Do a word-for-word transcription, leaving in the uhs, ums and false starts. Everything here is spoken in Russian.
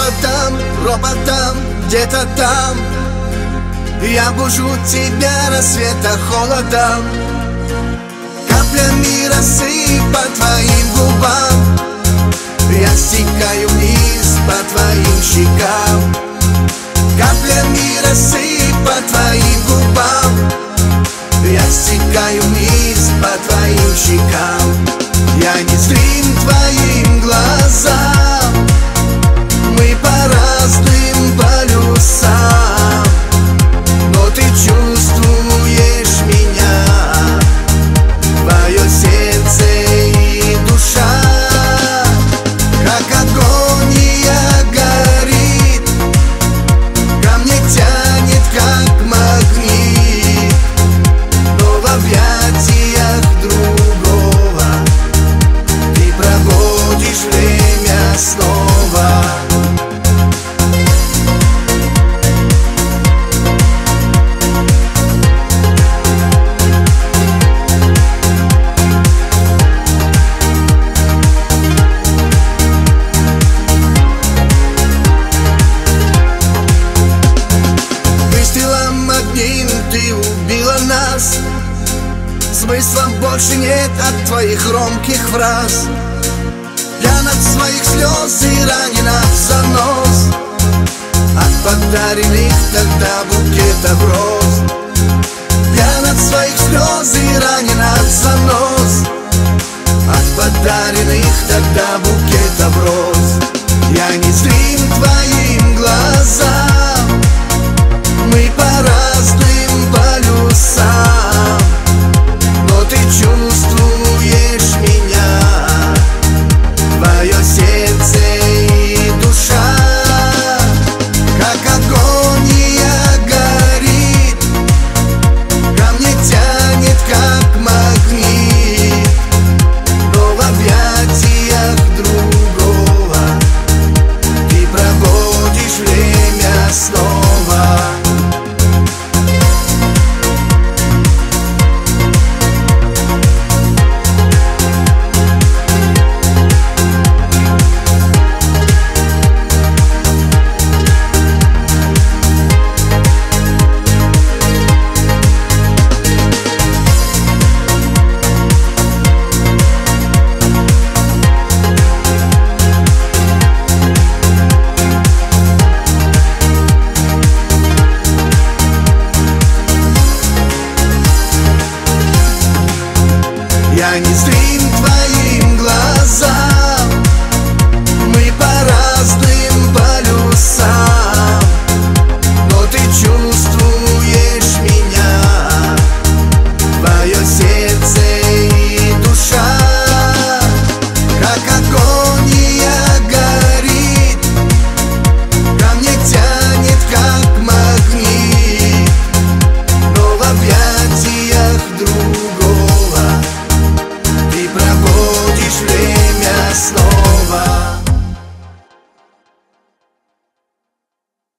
Шепотом, ропотом, где-то там я бужу тебя рассвета холодом. Каплями росы по твоим губам я стекаю вниз по твоим щекам. Каплями росы по твоим губам я стекаю вниз по твоим щекам. Я не зрим твоим глазам, мы по разным полюсам, но ты чувствуешь меня, твое сердце и душа. Как агония горит, ко мне тянет как магнит, но в объятиях другого ты проводишь время снова. Ты убила нас, смысла больше нет от твоих громких фраз. Я от своих слез и ранен от занос, от подаренных тогда букетов роз. Я от своих слез и ранен от занос, от подаренных тогда букетов роз. Я не зрим твоим глазам, мы по разным полюсам, но ты чувствуешь меня, твое сердце и душа. Как агония горит, ко мне тянет как магнит, но в объятиях другого ты проводишь время снова. Я не зрим твоим